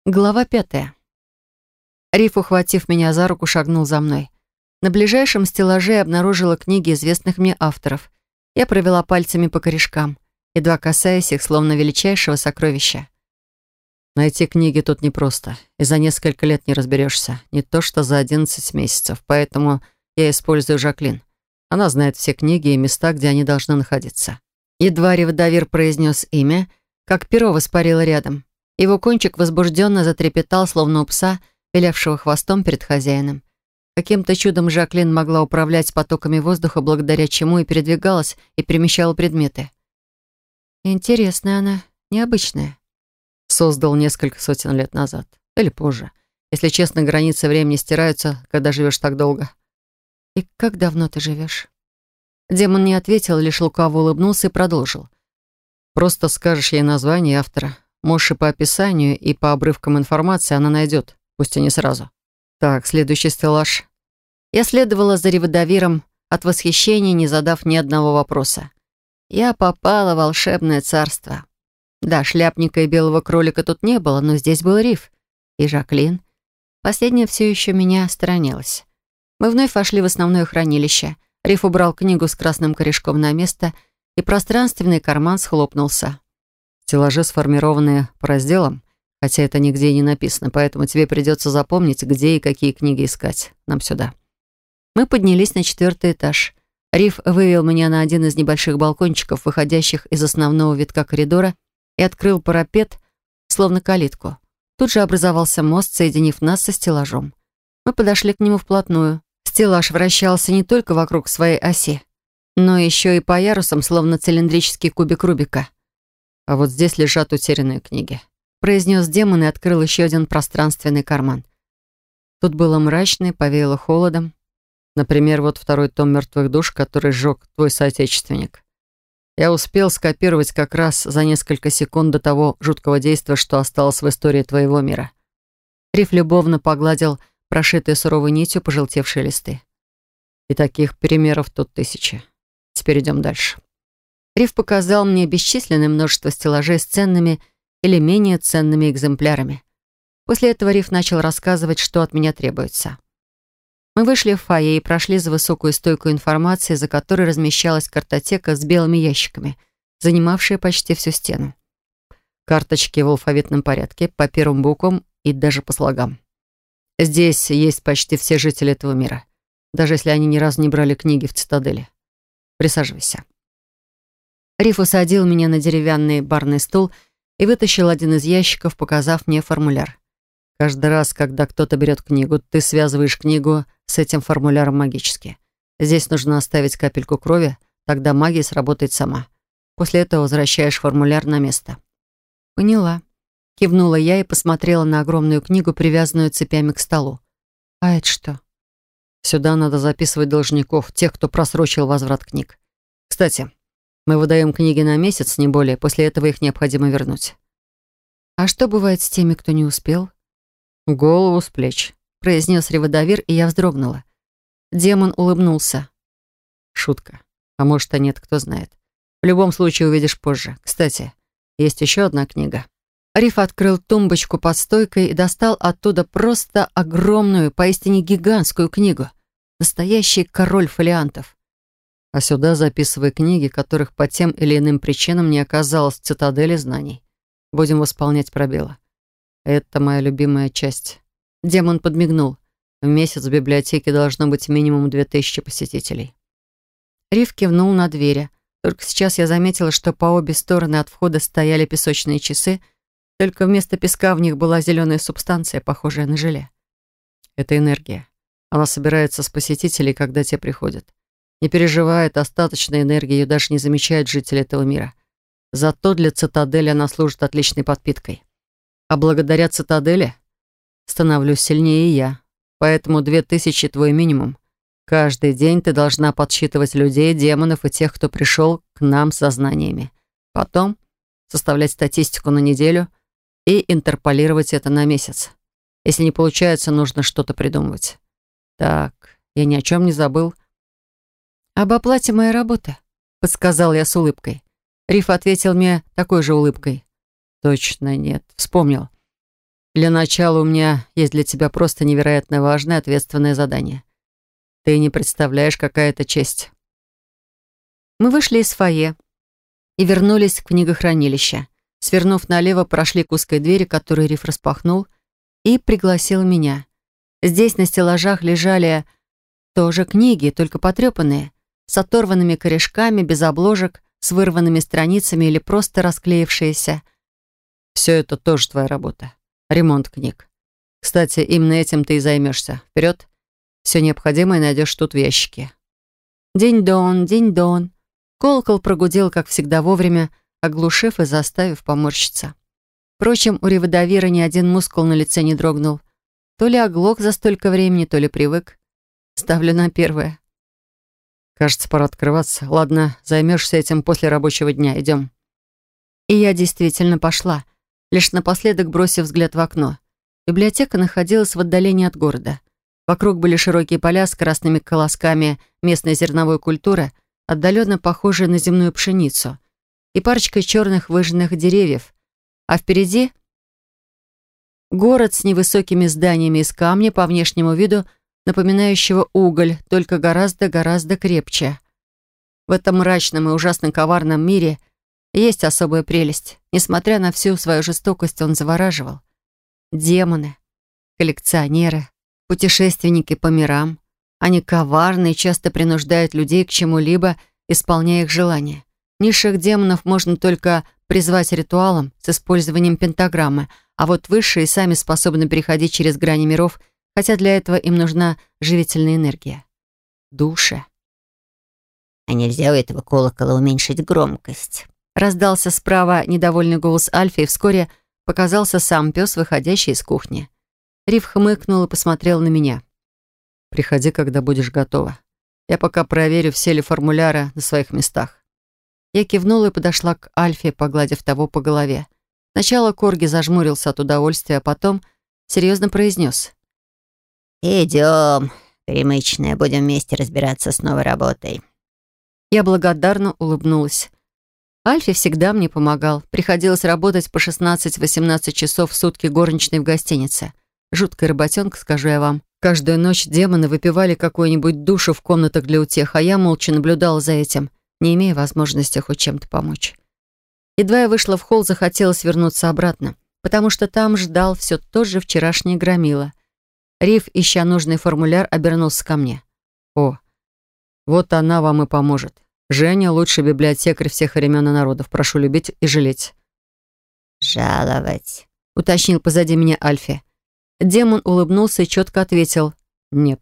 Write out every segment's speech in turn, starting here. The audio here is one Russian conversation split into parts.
Глава 5. Риф, ухватив меня за руку, шагнул за мной. На ближайшем стеллаже я обнаружила книги известных мне авторов. Я провела пальцами по корешкам, едва касаясь их, словно величайшего сокровища. Найти книги тут непросто, и за несколько лет не разберешься. Не то что за 11 месяцев, поэтому я использую Жаклин. Она знает все книги и места, где они должны находиться. Едва Ревдовир произнес имя, как перо воспарило рядом. Его кончик возбужденно затрепетал, словно у пса, вилявшего хвостом перед хозяином. Каким-то чудом Жаклин могла управлять потоками воздуха, благодаря чему и передвигалась, и перемещала предметы. Интересная она, необычная. Создал несколько сотен лет назад. Или позже. Если честно, границы времени стираются, когда живешь так долго. «И как давно ты живешь?» Демон не ответил, лишь лукаво улыбнулся и продолжил. Просто скажешь ей название автора. Можешь и по описанию, и по обрывкам информации она найдет, пусть и не сразу. Так, следующий стеллаж. Я следовала за Ревдовиром от восхищения, не задав ни одного вопроса. Я попала в волшебное царство. Да, шляпника и белого кролика тут не было, но здесь был Риф и Жаклин. Последняя все еще меня сторонилась. Мы вновь вошли в основное хранилище. Риф убрал книгу с красным корешком на место, и пространственный карман схлопнулся. Стеллажи сформированы по разделам, хотя это нигде и не написано, поэтому тебе придется запомнить, где и какие книги искать. Нам сюда. Мы поднялись на 4-й этаж. Риф вывел меня на один из небольших балкончиков, выходящих из основного витка коридора, и открыл парапет, словно калитку. Тут же образовался мост, соединив нас со стеллажом. Мы подошли к нему вплотную. Стеллаж вращался не только вокруг своей оси, но еще и по ярусам, словно цилиндрический кубик Рубика. А вот здесь лежат утерянные книги, произнес демон и открыл еще один пространственный карман. Тут было мрачно и повеяло холодом. Например, вот второй том «Мертвых душ», который сжег твой соотечественник. Я успел скопировать как раз за несколько секунд до того жуткого действия, что осталось в истории твоего мира. Риф любовно погладил прошитые суровой нитью пожелтевшие листы. И таких примеров тут тысячи. Теперь идем дальше. Риф показал мне бесчисленное множество стеллажей с ценными или менее ценными экземплярами. После этого Риф начал рассказывать, что от меня требуется. Мы вышли в фойе и прошли за высокую стойку информации, за которой размещалась картотека с белыми ящиками, занимавшая почти всю стену. Карточки в алфавитном порядке, по первым буквам и даже по слогам. Здесь есть почти все жители этого мира, даже если они ни разу не брали книги в цитадели. Присаживайся. Риф усадил меня на деревянный барный стул и вытащил один из ящиков, показав мне формуляр. Каждый раз, когда кто-то берет книгу, ты связываешь книгу с этим формуляром магически. Здесь нужно оставить капельку крови, тогда магия сработает сама. После этого возвращаешь формуляр на место. Поняла. Кивнула я и посмотрела на огромную книгу, привязанную цепями к столу. А это что? Сюда надо записывать должников, тех, кто просрочил возврат книг. Кстати, мы выдаем книги на месяц, не более. После этого их необходимо вернуть. А что бывает с теми, кто не успел? Голову с плеч, произнес Ревдовир, и я вздрогнула. Демон улыбнулся. Шутка. А может, и нет, кто знает. В любом случае увидишь позже. Кстати, есть еще одна книга. Риф открыл тумбочку под стойкой и достал оттуда просто огромную, поистине гигантскую книгу. Настоящий король фолиантов. А сюда записывай книги, которых по тем или иным причинам не оказалось в цитадели знаний. Будем восполнять пробелы. Это моя любимая часть. Демон подмигнул. В месяц в библиотеке должно быть минимум 2000 посетителей. Риф кивнул на двери. Только сейчас я заметила, что по обе стороны от входа стояли песочные часы, только вместо песка в них была зеленая субстанция, похожая на желе. Это энергия. Она собирается с посетителей, когда те приходят. Не переживай, остаточная энергия, ее даже не замечают жители этого мира. Зато для цитадели она служит отличной подпиткой. А благодаря цитадели становлюсь сильнее и я. Поэтому 2000 твой минимум. Каждый день ты должна подсчитывать людей, демонов и тех, кто пришел к нам со знаниями. Потом составлять статистику на неделю и интерполировать это на месяц. Если не получается, нужно что-то придумывать. Так, я ни о чем не забыл. «Об оплате моей работы», — подсказал я с улыбкой. Риф ответил мне такой же улыбкой. «Точно нет. Вспомнил. Для начала у меня есть для тебя просто невероятно важное ответственное задание. Ты не представляешь, какая это честь». Мы вышли из фойе и вернулись в книгохранилище. Свернув налево, прошли к узкой двери, которую Риф распахнул, и пригласил меня. Здесь на стеллажах лежали тоже книги, только потрепанные, с оторванными корешками, без обложек, с вырванными страницами или просто расклеившиеся. Все это тоже твоя работа. Ремонт книг. Кстати, именно этим ты и займешься. Вперед. Все необходимое найдешь тут в ящике. Динь-дон, динь-дон. Колокол прогудел, как всегда, вовремя, оглушив и заставив поморщиться. Впрочем, у Риводавира ни один мускул на лице не дрогнул. То ли оглох за столько времени, то ли привык. Ставлю на первое. Кажется, пора открываться. Ладно, займешься этим после рабочего дня. Идем. И я действительно пошла, лишь напоследок бросив взгляд в окно. Библиотека находилась в отдалении от города. Вокруг были широкие поля с красными колосками местной зерновой культуры, отдаленно похожие на земную пшеницу, и парочкой черных выжженных деревьев. А впереди город с невысокими зданиями из камня, по внешнему виду напоминающего уголь, только гораздо-гораздо крепче. В этом мрачном и ужасно коварном мире есть особая прелесть. Несмотря на всю свою жестокость, он завораживал. Демоны, коллекционеры, путешественники по мирам. Они коварны и часто принуждают людей к чему-либо, исполняя их желания. Низших демонов можно только призвать ритуалом с использованием пентаграммы, а вот высшие сами способны переходить через грани миров, хотя для этого им нужна живительная энергия. Души. «А нельзя у этого колокола уменьшить громкость?» Раздался справа недовольный голос Альфи, и вскоре показался сам пес, выходящий из кухни. Риф хмыкнул и посмотрел на меня. «Приходи, когда будешь готова. Я пока проверю, все ли формуляры на своих местах». Я кивнула и подошла к Альфе, погладив того по голове. Сначала Корги зажмурился от удовольствия, а потом серьезно произнес. «Идем, Горемычная, будем вместе разбираться с новой работой». Я благодарно улыбнулась. Альфи всегда мне помогал. Приходилось работать по 16-18 часов в сутки горничной в гостинице. Жуткая работенка, скажу я вам. Каждую ночь демоны выпивали какую-нибудь душу в комнатах для утех, а я молча наблюдала за этим, не имея возможности хоть чем-то помочь. Едва я вышла в холл, захотелось вернуться обратно, потому что там ждал все тот же вчерашний громила. Риф, ища нужный формуляр, обернулся ко мне. «О, вот она вам и поможет. Женя — лучший библиотекарь всех времен и народов. Прошу любить и жалеть». «Жаловать», — уточнил позади меня Альфи. Демон улыбнулся и четко ответил «нет».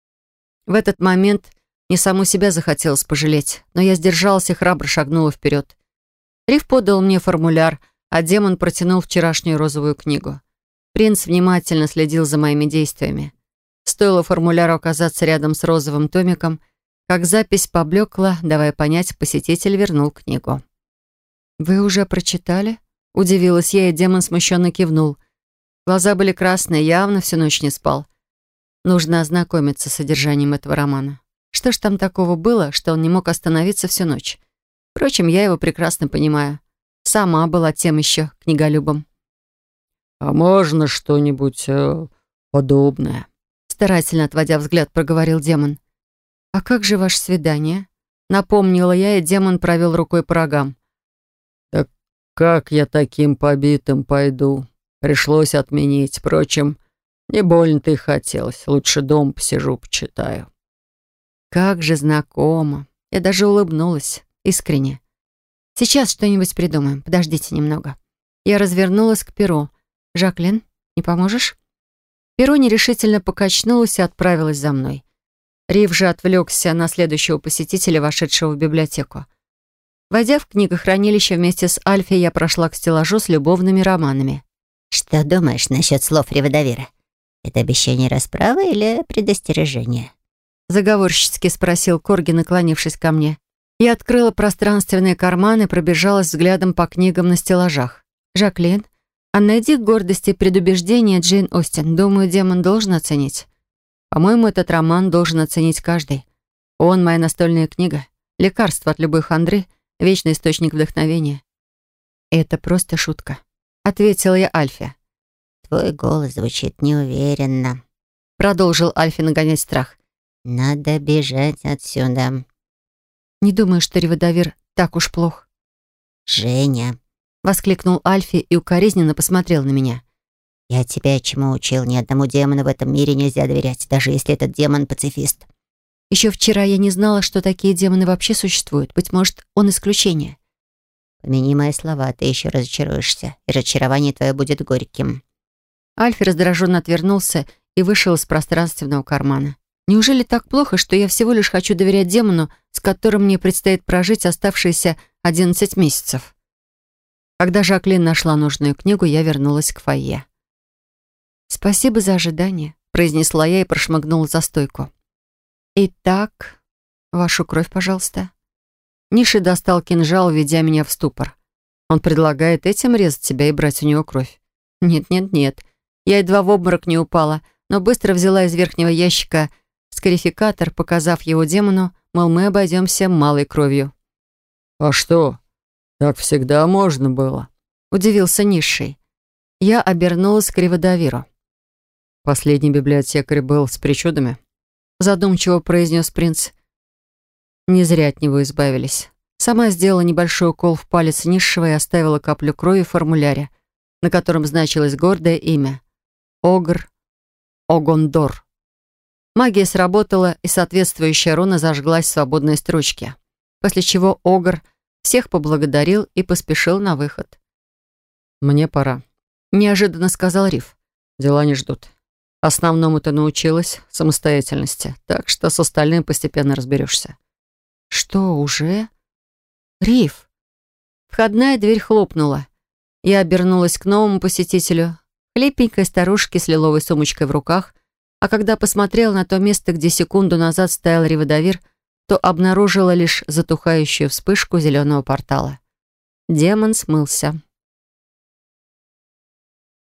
В этот момент мне саму себя захотелось пожалеть, но я сдержалась и храбро шагнула вперед. Риф подал мне формуляр, а демон протянул вчерашнюю розовую книгу. Принц внимательно следил за моими действиями. Стоило формуляру оказаться рядом с розовым томиком, как запись поблекла, давая понять, посетитель вернул книгу. «Вы уже прочитали?» — удивилась я, и демон смущенно кивнул. Глаза были красные, явно всю ночь не спал. Нужно ознакомиться с содержанием этого романа. Что ж там такого было, что он не мог остановиться всю ночь? Впрочем, я его прекрасно понимаю. Сама была тем еще книголюбом. «А можно что-нибудь подобное?» Старательно отводя взгляд, проговорил демон. «А как же ваше свидание?» Напомнила я, и демон провел рукой по рогам. «Да как я таким побитым пойду? Пришлось отменить. Впрочем, не больно-то и хотелось. Лучше дом посижу, почитаю». Как же знакомо. Я даже улыбнулась. Искренне. «Сейчас что-нибудь придумаем. Подождите немного». Я развернулась к перу. «Жаклин, не поможешь?» Перо нерешительно покачнулось и отправилось за мной. Рив же отвлекся на следующего посетителя, вошедшего в библиотеку. Войдя в книгохранилище вместе с Альфи, я прошла к стеллажу с любовными романами. «Что думаешь насчет слов Риводавира? Это обещание расправы или предостережение?» Заговорщицки спросил Корги, наклонившись ко мне. Я открыла пространственные карманы и пробежалась взглядом по книгам на стеллажах. «Жаклин, а найди гордость и предубеждение Джейн Остин. Думаю, демон должен оценить. По-моему, этот роман должен оценить каждый. Он — моя настольная книга, лекарство от любой хандры, вечный источник вдохновения». «Это просто шутка», — ответила я Альфе. твой голос звучит неуверенно», — продолжил Альфи нагонять страх. «надо бежать отсюда». «Не думаю, что Реводовир так уж плох». «Женя», — воскликнул Альфи и укоризненно посмотрел на меня. «я тебя чему учил? Ни одному демону в этом мире нельзя доверять, даже если этот демон пацифист». Еще вчера я не знала, что такие демоны вообще существуют. Быть может, он исключение. «Помяни мои слова, ты еще разочаруешься, и разочарование твое будет горьким». Альфи раздраженно отвернулся и вышел из пространственного кармана. Неужели так плохо, что я всего лишь хочу доверять демону, с которым мне предстоит прожить оставшиеся 11 месяцев? Когда Жаклин нашла нужную книгу, я вернулась к фойе. «Спасибо за ожидание», — произнесла я и прошмыгнула за стойку. «Итак, вашу кровь, пожалуйста». Ниши достал кинжал, введя меня в ступор. Он предлагает этим резать себя и брать у него кровь. Нет. Я едва в обморок не упала, но быстро взяла из верхнего ящика скарификатор, показав его демону, мол, мы обойдемся малой кровью. «А что? Так всегда можно было», — удивился Нишей. Я обернулась к Реводовиру. «Последний библиотекарь был с причудами», — задумчиво произнес принц. Не зря от него избавились. Сама сделала небольшой укол в палец низшего и оставила каплю крови в формуляре, на котором значилось гордое имя — Огр Огондор. Магия сработала, и соответствующая руна зажглась в свободной строчке, после чего Огр всех поблагодарил и поспешил на выход. «Мне пора», — неожиданно сказал Риф. «Дела не ждут. Основному ты научилась самостоятельности, так что с остальным постепенно разберешься». «Что, уже?» «Риф!» Входная дверь хлопнула. Я обернулась к новому посетителю, хлипенькой старушке с лиловой сумочкой в руках, а когда посмотрела на то место, где секунду назад стоял Реводовир, то обнаружила лишь затухающую вспышку зеленого портала. Демон смылся.